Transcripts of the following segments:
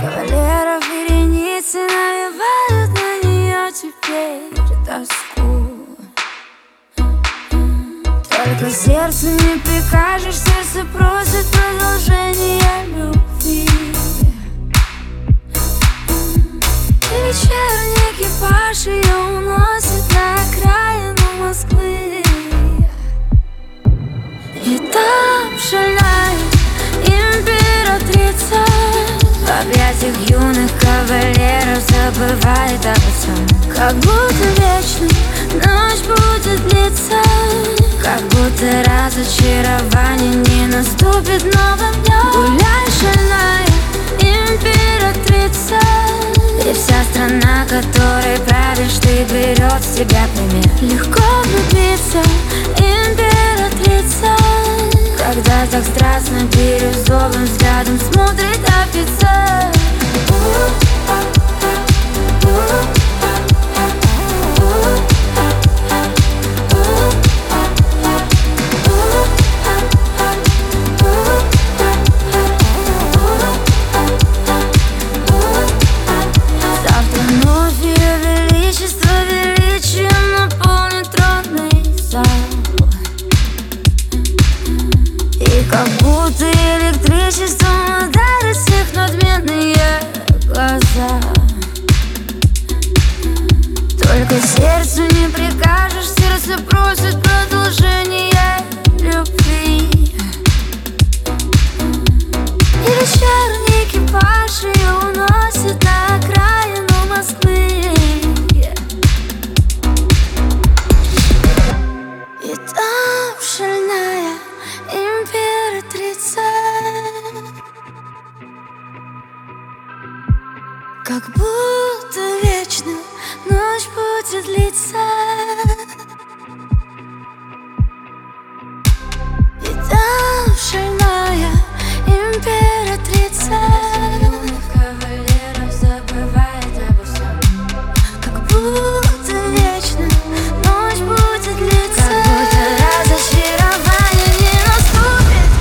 Кавалеров вереницы навевают на нее теперь тоску. Только сердцу не прикажешь, сердце просит продолжения любви. И вечерний экипаж ее уносит на окраину Москвы. И там шальная императрица в объятиях юных кавалеров забывает обо всем. Как будто вечно ночь будет длиться, как будто разочарование не наступит новым днем. Гуляй, шальная императрица, и вся страна, которой правишь ты, берет с тебя пример. Легко влюбиться, императрица, когда так страстно бирюзовым взглядом смотрит офицер. Завтра вновь ее величество величием наполнит тронный зал. И как будто электричеством ударит всех надменные глаза. Только сердцу не прикажешь, сердце просит продолжения любви. И вечерний экипаж ее уносит на окраину Москвы. И там шальная императрица, как будто вечно ночь будет длиться. И там шальная императрица кавалеров забывает обо всем. Как будто вечно ночь будет длиться, как будто разочарование не наступит.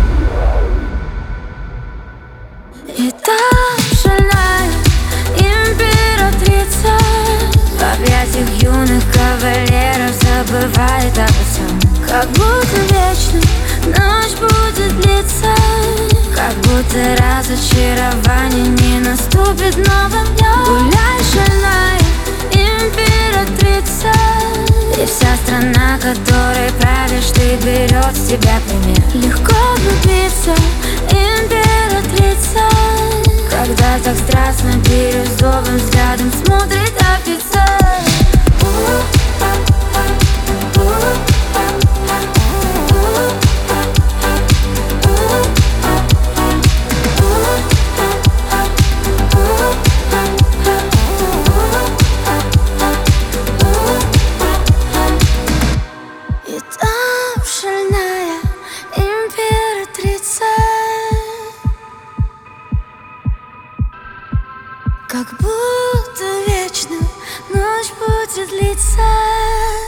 И там шальная императрица в объятиях юных кавалеров забывает обо всем. Как будто вечно ночь будет длиться, как будто разочарование не наступит новым днем. Гуляй, шальная императрица, и вся страна, которой правишь ты, берет с тебя пример. Легко влюбиться, императрица, когда так страстно бирюзовым взглядом смотрит офицер. И там шальная императрица, как будто вечно ночь будет длиться.